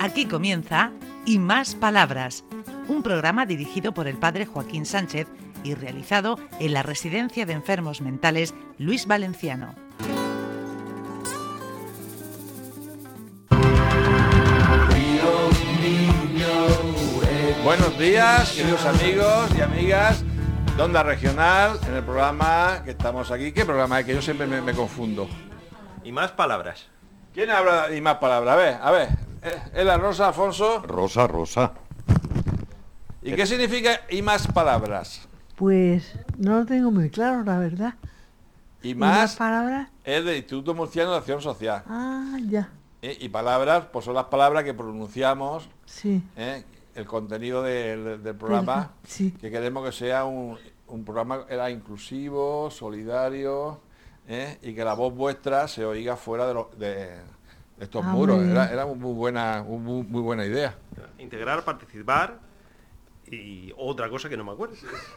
Aquí comienza Y Más Palabras, un programa dirigido por el padre Joaquín Sánchez y realizado en la Residencia de Enfermos Mentales Luis Valenciano. Buenos días, queridos amigos y amigas de Onda Regional, en el programa que estamos aquí. ¿Qué programa es? Que yo siempre me confundo. Y Más Palabras. ¿Quién habla y más palabras? A ver. ¿Es la Rosa, Alfonso? Rosa. ¿Y qué significa y más palabras? Pues no lo tengo muy claro, la verdad. Y más palabras? Es del Instituto Murciano de Acción Social. Ah, ya. Y palabras, pues son las palabras que pronunciamos. Sí. El contenido del programa. Sí. Que queremos que sea un programa inclusivo, solidario, y que la voz vuestra se oiga fuera de estos muros. Era muy buena idea. Integrar, participar y otra cosa que no me acuerdo.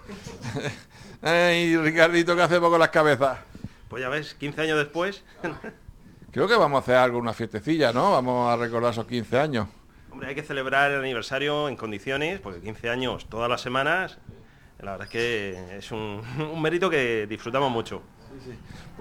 Y Ricardito, ¿qué hacemos con las cabezas? Pues ya ves, 15 años después. Creo que vamos a hacer algo, una fiestecilla, ¿no? Vamos a recordar esos 15 años. Hombre, hay que celebrar el aniversario en condiciones, porque 15 años todas las semanas, la verdad es que es un mérito que disfrutamos mucho. Sí.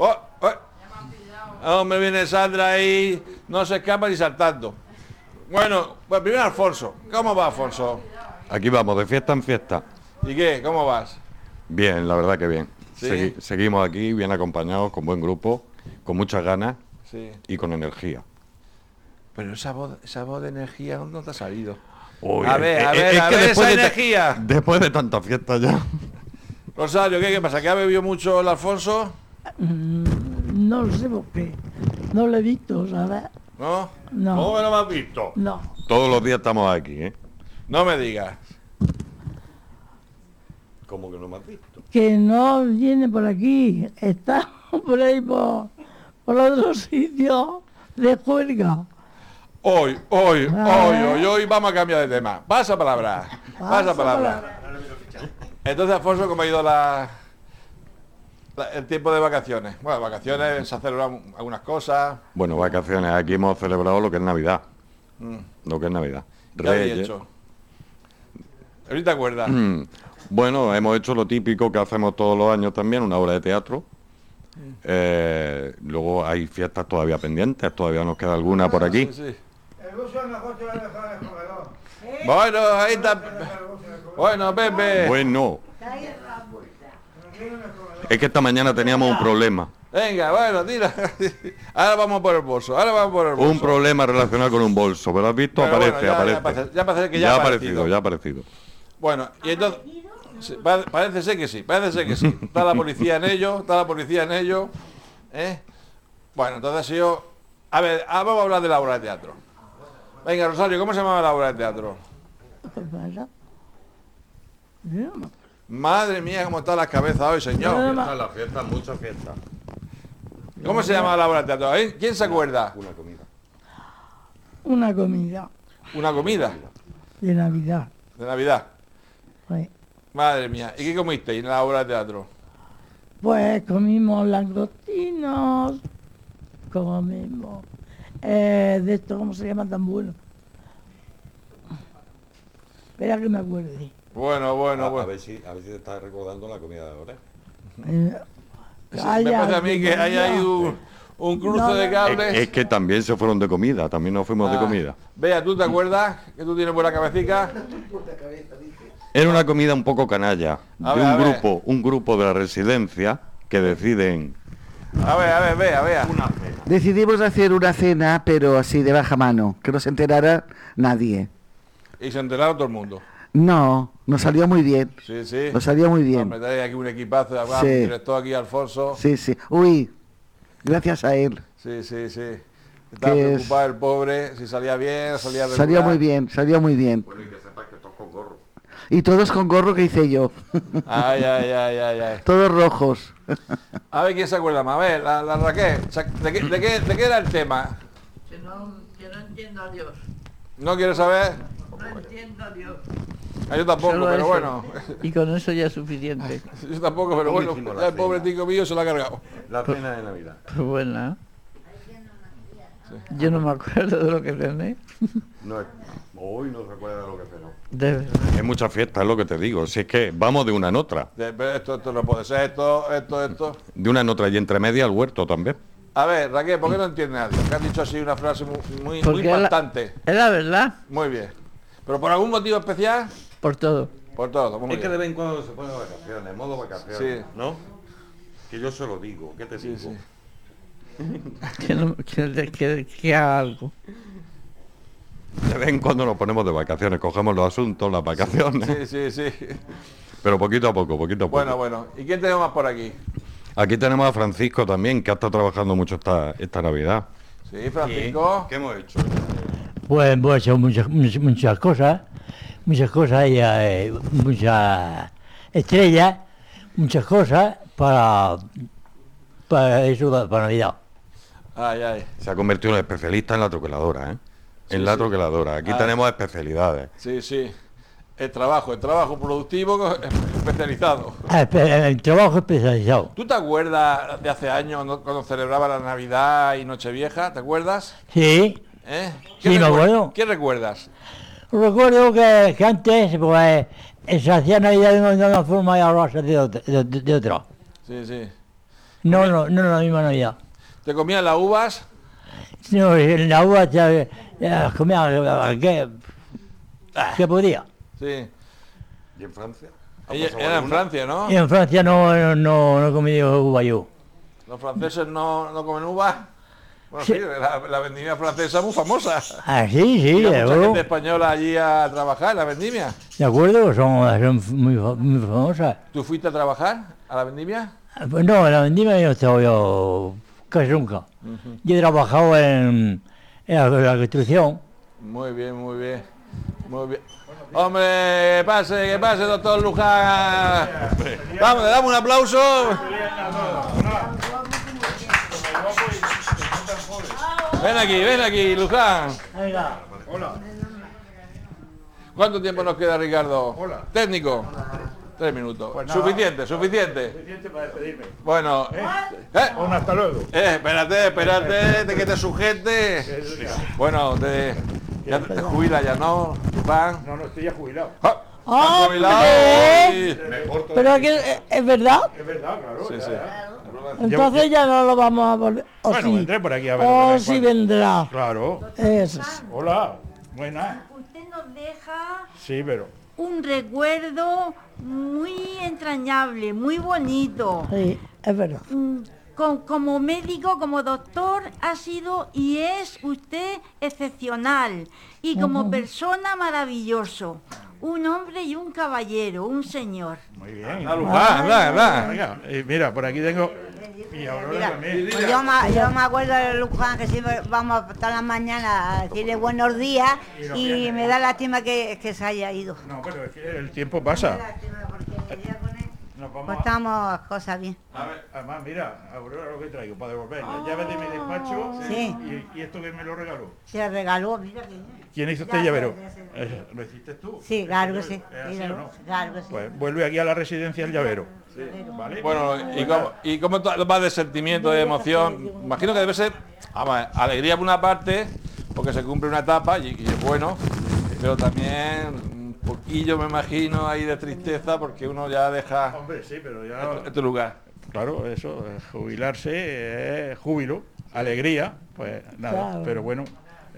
Hombre, viene Sandra ahí, no se escapa ni saltando. Bueno, pues primero Alfonso. ¿Cómo va, Alfonso? Aquí vamos, de fiesta en fiesta. ¿Y qué? ¿Cómo vas? Bien, la verdad que bien. ¿Sí? Seguimos aquí, bien acompañados, con buen grupo, con muchas ganas, sí, y con energía. Pero esa voz de energía, ¿dónde te ha salido? Uy, a ver, esa energía. Después de tanta fiesta ya. Rosario, ¿qué pasa? ¿Que ha bebido mucho el Alfonso? No lo sé porque no lo he visto, ¿sabes? ¿No? No. ¿Cómo que no me has visto? No. Todos los días estamos aquí, ¿eh? No me digas. ¿Cómo que no me has visto? Que no viene por aquí, está por ahí por otro sitio de juerga. Hoy vamos a cambiar de tema. Pasa palabra. Entonces, Alfonso, ¿cómo ha ido el tiempo de vacaciones? Bueno, vacaciones, se han celebrado algunas cosas. Bueno, vacaciones, aquí hemos celebrado lo que es Navidad. Lo que es Navidad. ¿Qué habéis hecho? ¿Ahorita te acuerdas? Bueno, hemos hecho lo típico que hacemos todos los años también, una obra de teatro. Luego hay fiestas todavía pendientes, todavía nos queda alguna por aquí. Sí. Bueno, ahí está. Bueno, Pepe. Bueno. Es que esta mañana teníamos un problema. Venga, bueno, tira. Ahora vamos por el bolso. Un problema relacionado con un bolso, pero has visto, pero aparece. Ya parece que ya ha aparecido. Bueno, y entonces sí, parece ser que sí. Está la policía en ello. Bueno, entonces yo... A ver, vamos a hablar de la obra de teatro. Venga, Rosario, ¿cómo se llama la obra de teatro? Madre mía, cómo están las cabezas hoy, señor. Muchas fiestas. ¿Cómo se llama la obra de teatro? ¿Quién se acuerda? Una comida. ¿Una comida? De Navidad. ¿De Navidad? Pues, Madre mía, ¿y qué comisteis en la obra de teatro? pues comimos langostinos, comimos de esto, ¿cómo se llama tan bueno? Espera que me acuerde. Bueno. A ver si te estás recordando la comida de ahora. Me parece a mí que hay ahí un cruce de cables. Es que también se fueron de comida, también nos fuimos de comida. Vea, ¿tú te acuerdas que tú tienes buena cabecita? Era una comida un poco canalla, A de ver. un grupo de la residencia que deciden... A ver, vea. Decidimos hacer una cena, pero así de baja mano, que no se enterara nadie. Y se enteraron todo el mundo. No, nos salió muy bien. Sí. Nos salió muy bien. Hombre, tenéis aquí un equipazo de abogados, Sí. director aquí, Alfonso. Sí. Uy, gracias a él. Sí. Estaba Que preocupado el pobre, si salía bien, salía regular. Salió muy bien. Bueno, y que sepas que todos con gorro. Y todos con gorro que hice yo. Ay. Todos rojos. A ver quién se acuerda más. A ver, la Raquel, ¿de qué era el tema? Que no entiendo a Dios. ¿No quieres saber? No entiendo a Dios. Yo tampoco, Solo pero eso. bueno. Y con eso ya es suficiente. Yo tampoco, pero ¿Cómo bueno, hicimos la ya el cena? pobre tico mío se lo ha cargado. La cena de Navidad. Pues buena. Yo no me acuerdo de lo que cené. No, hoy no se acuerda de lo que cenó. De verdad. Es mucha fiesta, es lo que te digo. Si es que vamos de una en otra. Pero esto no puede ser, esto. De una en otra y entre media al huerto también. A ver, Raquel, ¿por qué no entiendes algo? Que has dicho así una frase muy Porque impactante. Es la verdad, Muy bien. ¿Pero por algún motivo especial? por todo. Por todo, muy Es que bien. de vez en cuando se pone de vacaciones, modo vacaciones, Sí. ¿no? Que yo se lo digo, ¿qué te digo? sí. Que haga algo. De vez en cuando nos ponemos de vacaciones, cogemos los asuntos, las vacaciones, Sí. pero poquito a poco. Bueno. ¿Y quién tenemos más por aquí? Aquí tenemos a Francisco también, que ha estado trabajando mucho esta Navidad. Sí, Francisco. ¿Qué hemos hecho? Pues hemos hecho muchas cosas y muchas estrellas, muchas cosas para eso, para Navidad. Ay. Se ha convertido en especialista en la troqueladora, ¿eh? Sí, En la sí. troqueladora. Aquí tenemos especialidades. Sí. El trabajo productivo especializado. El trabajo especializado. ¿Tú te acuerdas de hace años cuando celebraba la Navidad y Nochevieja? ¿Te acuerdas? Sí, ¿Eh? Sí, me acuerdo. ¿Qué recuerdas? recuerdo que antes pues, se hacía Navidad de una forma y ahora se hace de otra. Sí. No la misma Navidad. ¿Te comían las uvas? No, en la uva se comía que podía. Sí. ¿Y en Francia? Era en Francia, ¿no? Y en Francia no he comido uva yo. Los franceses no comen uvas. Bueno, Sí. sí, la vendimia francesa es muy famosa. Ah, sí, Iba de mucha acuerdo. gente española allí a trabajar en la vendimia. De acuerdo, son muy famosas. ¿Tú fuiste a trabajar a la vendimia? Pues no, en la vendimia yo no he estado yo casi nunca. Yo he trabajado en la construcción. Muy bien. Hombre, que pase, doctor Luján. Vamos, le damos un aplauso. Ven aquí, Luján. ¿Cuánto tiempo nos queda, Ricardo? Técnico. 3 minutos. Suficiente. Suficiente para despedirme. Bueno. Un hasta luego. Espérate, de que te sujete. Bueno, ya te jubilas ya, ¿no? Luján. No, estoy ya jubilado. ¡Ah! ¡Ah, Jubilado. hombre! Sí. Pero que es verdad. Es verdad, claro. Sí. Entonces ya no lo vamos a volver. O Bueno, sí. vendré por aquí a ver. O sí vendrá. Claro. Eso. Hola. Buenas. Usted nos deja Sí, pero. un recuerdo muy entrañable, muy bonito. Sí, es verdad. Como médico, como doctor, ha sido y es usted excepcional. Y como persona, maravilloso. Un hombre y un caballero, un señor. Muy bien. Anda. Venga, mira, por aquí tengo. Y Aurora también. Pues yo me acuerdo de Luján, que siempre vamos todas las mañanas a decirle buenos días y me da lástima que se haya ido. No, pero es que el tiempo pasa. Lástima, porque ya con él Nos vamos pues a... estamos cosas bien. Además, mira, Aurora, lo que traigo para devolver. Las llaves de mi despacho. Sí. Y esto que me lo regaló. Se regaló, mira que... ¿Quién hizo Ya este sé, llavero? ya sé. ¿Lo hiciste tú? Sí, claro que sí. ¿Es así o no? Claro que sí. Pues vuelve aquí a la residencia el llavero. ¿Vale? Bueno, ¿y cómo va de sentimiento, de emoción? Imagino que debe ser alegría por una parte, porque se cumple una etapa y es bueno, pero también un poquillo, me imagino, ahí de tristeza, porque uno ya deja Hombre, sí, pero ya... este lugar. Claro, eso, jubilarse es júbilo, alegría, pues nada, Claro. pero bueno,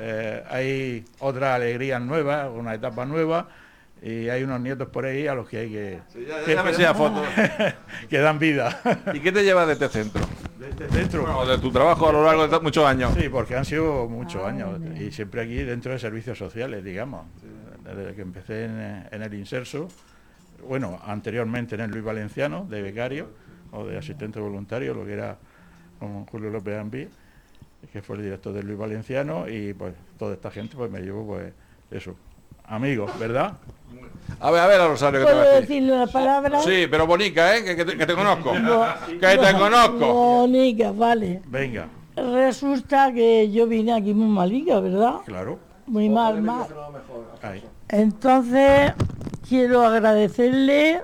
hay otras alegrías nuevas, una etapa nueva, y hay unos nietos por ahí a los que hay que... Ya me enseña fotos. que dan vida. ¿Y qué te llevas de este centro? De este centro. Bueno, de tu trabajo a lo largo de muchos años. Sí, porque han sido muchos años, y siempre aquí dentro de servicios sociales, digamos, desde que empecé en el Inserso, bueno, anteriormente en el Luis Valenciano, de becario, o de asistente voluntario, lo que era con Julio López Ambí, que fue el director del Luis Valenciano, y pues toda esta gente pues me llevó pues eso, amigos, ¿verdad? A ver, Rosario, ¿qué te va a ¿Puedo decir? decirle una palabra? Sí, pero bonica, ¿eh? Que te conozco. Que te conozco. Mónica, vale. Venga, Resulta que yo vine aquí muy malita, ¿verdad? claro, Muy mal. ahí. Entonces, quiero agradecerle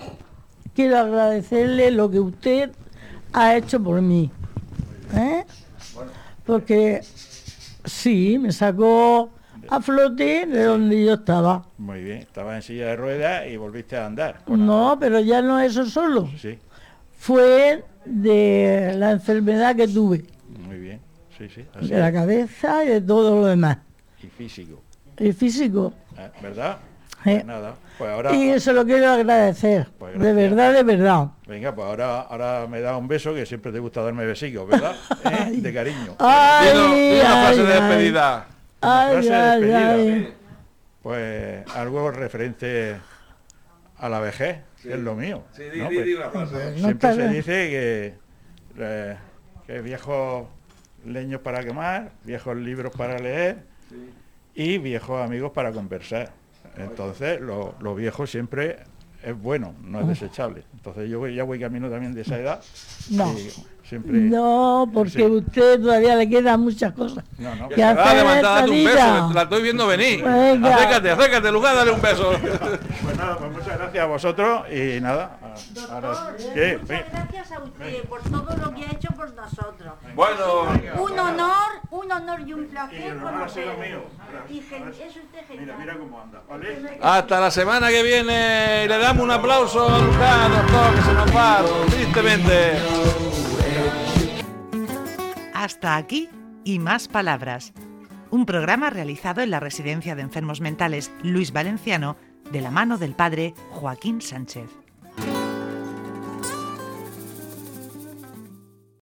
lo que usted ha hecho por mí. ¿Eh? Porque Sí, me sacó a flote de donde yo estaba. Muy bien, estabas en silla de ruedas y volviste a andar. No, pero ya no eso solo. Sí, Fue de la enfermedad que tuve, muy bien. Sí, sí. Así de la es. cabeza y de todo lo demás. Y físico. Y físico. ¿Verdad? Eh. Pues nada. Pues ahora. Y eso lo quiero agradecer. Pues De gracias. verdad, de verdad. Venga, pues ahora me da un beso, que siempre te gusta darme besicos, ¿verdad? De cariño. Ay, Dile una frase de ay, despedida. Ay, frase de ay, despedida. ay. Pues algo referente a la vejez, que es lo mío. Sí, ¿no? di Pues, una frase. No siempre está se bien. dice que viejos leños para quemar, viejos libros para leer y viejos amigos para conversar. Entonces, lo viejo siempre es bueno, no es desechable. Entonces yo ya voy camino también de esa edad. No. Y siempre... No, porque Sí. a usted todavía le quedan muchas cosas. No, que Se va a hacer levantar, esta date un beso, vida. que la estoy viendo venir. Venga. Acércate, Lucas, dale un beso. Pues nada, pues muchas gracias a vosotros y nada. Ahora, Doctor, ¿qué? muchas gracias a usted por todo lo que ha hecho por nosotros. Bueno, Un honor y un placer Y el honor ha sido conocerle. mío. Y es usted genial. Mira cómo anda, ¿vale? hasta la semana que viene. Le damos un aplauso a Lucas, doctor, que se nos va tristemente. Hasta aquí y más palabras. Un programa realizado en la Residencia de Enfermos Mentales Luis Valenciano de la mano del padre Joaquín Sánchez.